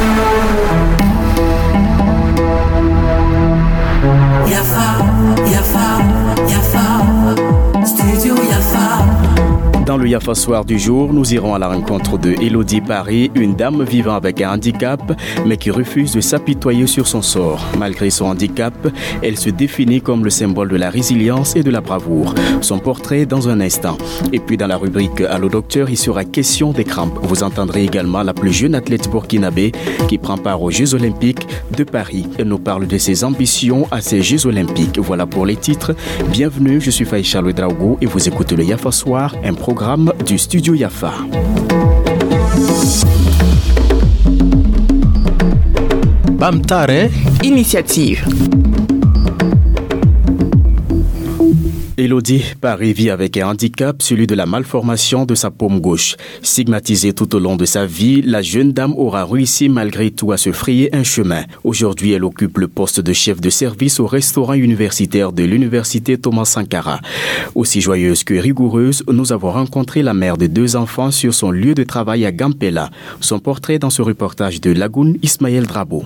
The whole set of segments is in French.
Dans le Yafa Soir du jour, nous irons à la rencontre de Elodie Paris, une dame vivant avec un handicap, mais qui refuse de s'apitoyer sur son sort. Malgré son handicap, elle se définit comme le symbole de la résilience et de la bravoure. Son portrait dans un instant. Et puis dans la rubrique Allo Docteur, il sera question des crampes. Vous entendrez également la plus jeune athlète burkinabé qui prend part aux Jeux Olympiques de Paris. Elle nous parle de ses ambitions à ces Jeux Olympiques. Voilà pour les titres. Bienvenue, je suis Faïcha Louedraogo et vous écoutez le Yafa Soir, un programme du Studio Yafa. Bamtare Initiative. Elodie Paris vit avec un handicap, celui de la malformation de sa paume gauche. Stigmatisée tout au long de sa vie, la jeune dame aura réussi malgré tout à se frayer un chemin. Aujourd'hui, elle occupe le poste de chef de service au restaurant universitaire de l'université Thomas Sankara. Aussi joyeuse que rigoureuse, nous avons rencontré la mère de 2 enfants sur son lieu de travail à Gampela. Son portrait dans ce reportage de Lagoun Ismaël Drabo.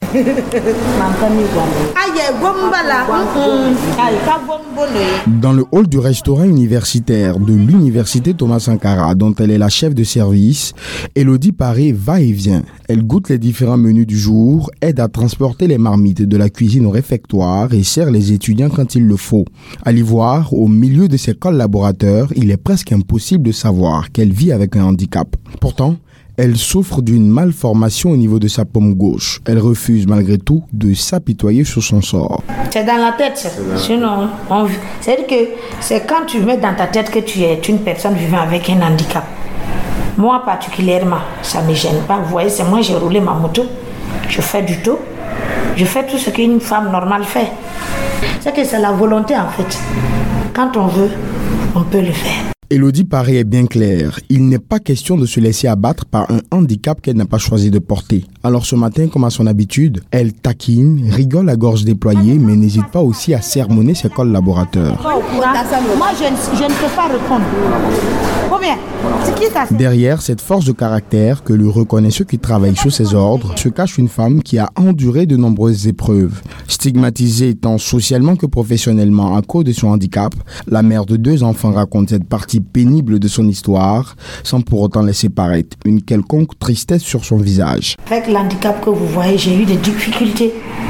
Dans le hall du restaurant universitaire de l'université Thomas Sankara, dont elle est la chef de service, Elodie Paris va et vient. Elle goûte les différents menus du jour, aide à transporter les marmites de la cuisine au réfectoire et sert les étudiants quand il le faut. À l'y voir, au milieu de ses collaborateurs, il est presque impossible de savoir qu'elle vit avec un handicap. Pourtant, elle souffre d'une malformation au niveau de sa paume gauche. Elle refuse malgré tout de s'apitoyer sur son sort. C'est dans la tête. Sinon, c'est-à-dire que c'est quand tu mets dans ta tête que tu es une personne vivant avec un handicap. Moi particulièrement, ça ne me gêne pas. Vous voyez, c'est moi, j'ai roulé ma moto, je fais du taux, je fais tout ce qu'une femme normale fait. C'est que c'est la volonté en fait. Quand on veut, on peut le faire. Elodie Paris est bien claire. Il n'est pas question de se laisser abattre par un handicap qu'elle n'a pas choisi de porter. Alors ce matin, comme à son habitude, elle taquine, rigole à gorge déployée, mais n'hésite pas aussi à sermonner ses collaborateurs. Moi, je ne peux pas répondre. Combien? Derrière cette force de caractère que lui reconnaissent ceux qui travaillent sous ses ordres, se cache une femme qui a enduré de nombreuses épreuves. Stigmatisée tant socialement que professionnellement à cause de son handicap, la mère de 2 enfants raconte cette partie pénible de son histoire, sans pour autant laisser paraître une quelconque tristesse sur son visage. Avec l'handicap que vous voyez, j'ai eu des difficultés.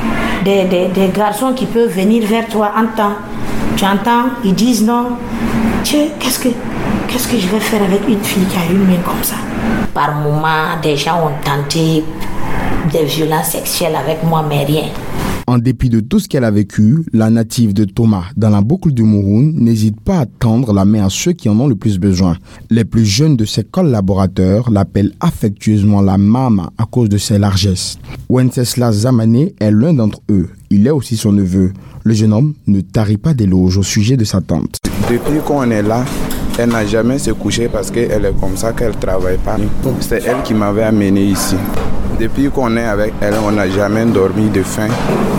Des garçons qui peuvent venir vers toi en temps. Tu entends, ils disent non. Qu'est-ce que je vais faire avec une fille qui a une main comme ça? Par moments, des gens ont tenté des violences sexuelles avec moi, mais rien. En dépit de tout ce qu'elle a vécu, la native de Thomas, dans la boucle du Mouroun, n'hésite pas à tendre la main à ceux qui en ont le plus besoin. Les plus jeunes de ses collaborateurs l'appellent affectueusement la Mama à cause de ses largesses. Wenceslas Zamané est l'un d'entre eux. Il est aussi son neveu. Le jeune homme ne tarit pas d'éloges au sujet de sa tante. Depuis qu'on est là, elle n'a jamais se couché parce qu'elle est comme ça qu'elle ne travaille pas. C'est elle qui m'avait amené ici. Depuis qu'on est avec elle, on n'a jamais dormi de faim.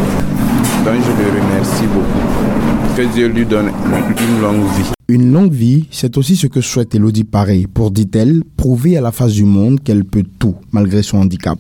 Donc je le remercie beaucoup. Que Dieu lui donne une longue vie. Une longue vie, c'est aussi ce que souhaite Elodie Paris pour, dit-elle, prouver à la face du monde qu'elle peut tout malgré son handicap.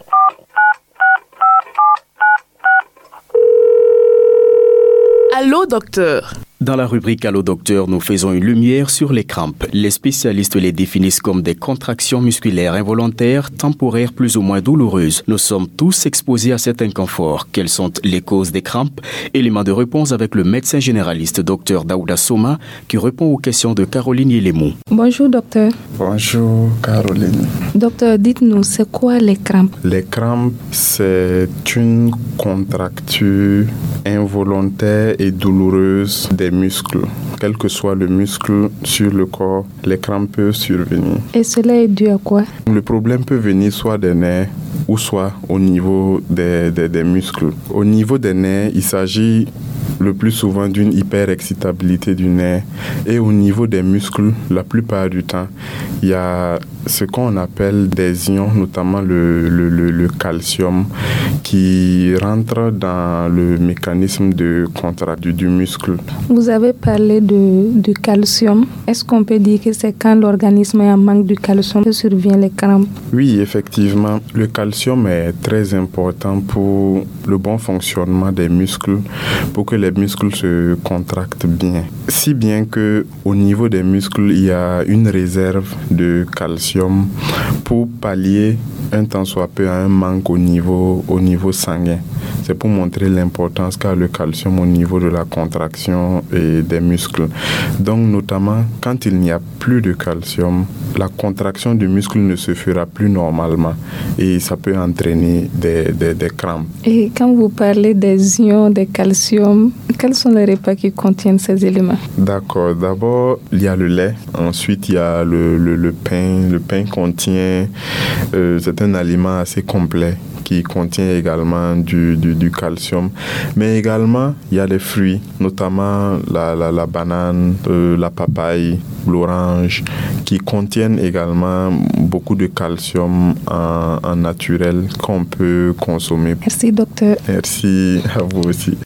Allô, docteur. Dans la rubrique Allo Docteur, nous faisons une lumière sur les crampes. Les spécialistes les définissent comme des contractions musculaires involontaires, temporaires plus ou moins douloureuses. Nous sommes tous exposés à cet inconfort. Quelles sont les causes des crampes? Élément de réponse avec le médecin généraliste Dr Daouda Soma qui répond aux questions de Caroline Yelemou. Bonjour docteur. Bonjour Caroline. Docteur, dites-nous, c'est quoi les crampes? Les crampes, c'est une contracture involontaire et douloureuse des muscles. Quel que soit le muscle sur le corps, les crampes peuvent survenir. Et cela est dû à quoi? Le problème peut venir soit des nerfs ou soit au niveau des muscles. Au niveau des nerfs, il s'agit le plus souvent d'une hyperexcitabilité du nerf. Et au niveau des muscles, la plupart du temps, il y a ce qu'on appelle des ions, notamment le calcium, qui rentre dans le mécanisme de contraction du muscle. Vous avez parlé de calcium. Est-ce qu'on peut dire que c'est quand l'organisme est en manque de calcium que surviennent les crampes? Oui, effectivement. Le calcium est très important pour le bon fonctionnement des muscles, pour que les muscles se contractent bien. Si bien qu'au niveau des muscles, il y a une réserve de calcium pour pallier un tant soit peu à un manque au niveau sanguin. C'est pour montrer l'importance qu'a le calcium au niveau de la contraction et des muscles. Donc notamment, quand il n'y a plus de calcium, la contraction du muscle ne se fera plus normalement et ça peut entraîner des crampes. Et quand vous parlez des ions, des calcium, quels sont les repas qui contiennent ces éléments? D'accord. D'abord, il y a le lait. Ensuite, il y a le pain. Le pain contient, c'est un aliment assez complet qui contient également du calcium. Mais également, il y a les fruits, notamment la banane, la papaye, l'orange, qui contiennent également beaucoup de calcium en naturel qu'on peut consommer. Merci, docteur. Merci à vous aussi.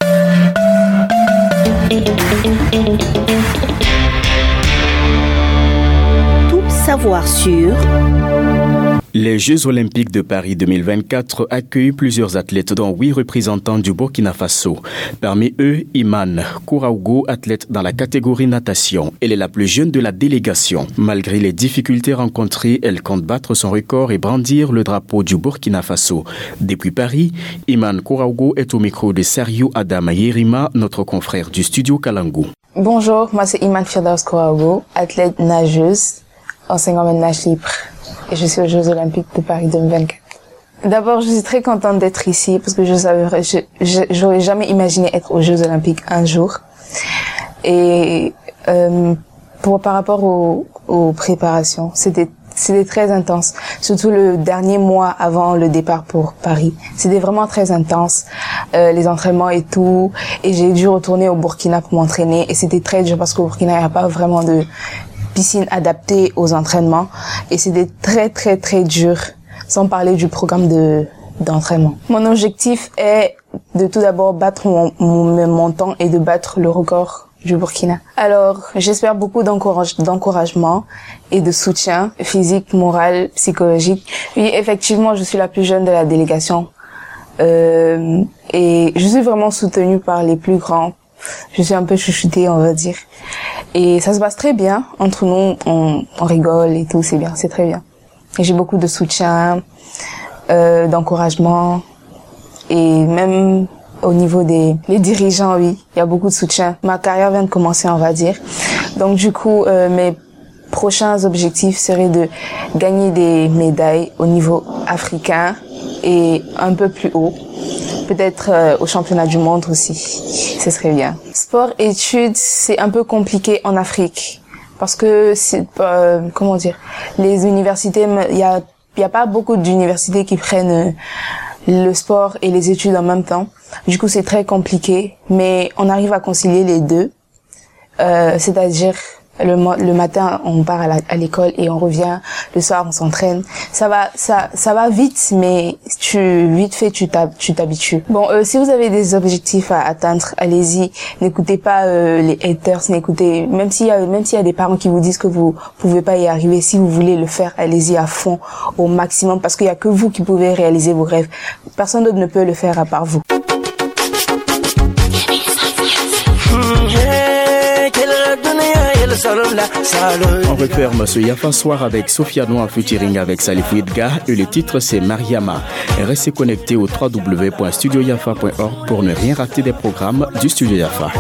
Tout savoir sur... Les Jeux Olympiques de Paris 2024 accueillent plusieurs athlètes, dont 8 représentants du Burkina Faso. Parmi eux, Imane Kouraougou, athlète dans la catégorie natation. Elle est la plus jeune de la délégation. Malgré les difficultés rencontrées, elle compte battre son record et brandir le drapeau du Burkina Faso. Depuis Paris, Imane Kouraougou est au micro de Sariou Adama Yerima, notre confrère du studio Kalangu. Bonjour, moi c'est Imane Firdaus Kouraougou, athlète nageuse, enseignante de nage libre. Et je suis aux Jeux Olympiques de Paris 2024. D'abord, je suis très contente d'être ici parce que j'aurais jamais imaginé être aux Jeux Olympiques un jour. Et par rapport aux préparations, c'était très intense. Surtout le dernier mois avant le départ pour Paris. C'était vraiment très intense, les entraînements et tout. Et j'ai dû retourner au Burkina pour m'entraîner. Et c'était très dur parce qu'au Burkina, il n'y a pas vraiment de piscine adaptée aux entraînements et c'était très très très dur, sans parler du programme d'entraînement. Mon objectif est de tout d'abord battre mon temps et de battre le record du Burkina. Alors j'espère beaucoup d'encouragement et de soutien physique, moral, psychologique. Oui, effectivement, je suis la plus jeune de la délégation et je suis vraiment soutenue par les plus grands. Je suis un peu chouchoutée, on va dire. Et ça se passe très bien. Entre nous, on rigole et tout, c'est bien, c'est très bien. Et j'ai beaucoup de soutien, d'encouragement. Et même au niveau les dirigeants, oui, il y a beaucoup de soutien. Ma carrière vient de commencer, on va dire. Donc du coup, mes prochains objectifs seraient de gagner des médailles au niveau africain et un peu plus haut. Peut-être au championnat du monde aussi, ce serait bien. Sport et études, c'est un peu compliqué en Afrique parce que c'est comment dire, les universités, il y a pas beaucoup d'universités qui prennent le sport et les études en même temps. Du coup, c'est très compliqué, mais on arrive à concilier les deux. C'est-à-dire le matin, on part à l'école et on revient. Le soir, on s'entraîne. Ça va vite, mais vite fait, tu t'habitues. Bon, si vous avez des objectifs à atteindre, allez-y. N'écoutez pas les haters. Même s'il y a des parents qui vous disent que vous pouvez pas y arriver. Si vous voulez le faire, allez-y à fond, au maximum, parce qu'il y a que vous qui pouvez réaliser vos rêves. Personne d'autre ne peut le faire à part vous. On referme ce Yafa Soir avec Sofiano en featuring avec Salifou Edgar et le titre c'est Mariama. Restez connectés au www.studioyafa.org pour ne rien rater des programmes du Studio Yafa.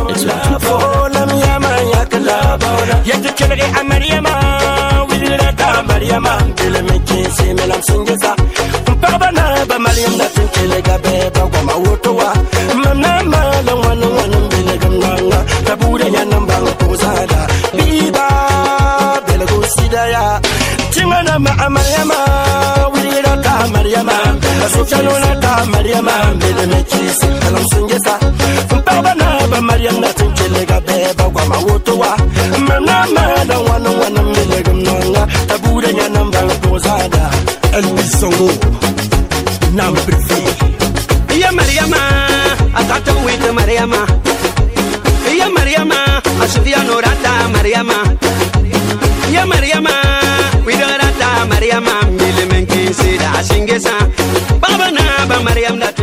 Mariama, wirira ta Mariama, asokano na ta Mariama, bele mekisi, kalam singesa. Mpaba na ba Mariama tinkele gabe ba kwa mawoto wa. Mama da wana mbele gamnanga, tabure nyana mbanga. Sada, Elvis Songo, Nam Prifi. Ya Mariama, Atata with Mariama. Ya Mariama, Asufia Norata Mariama. Ya Mariama, Widorata Mariama, Milimenki Sida Shingesa. Baba na ba Mariam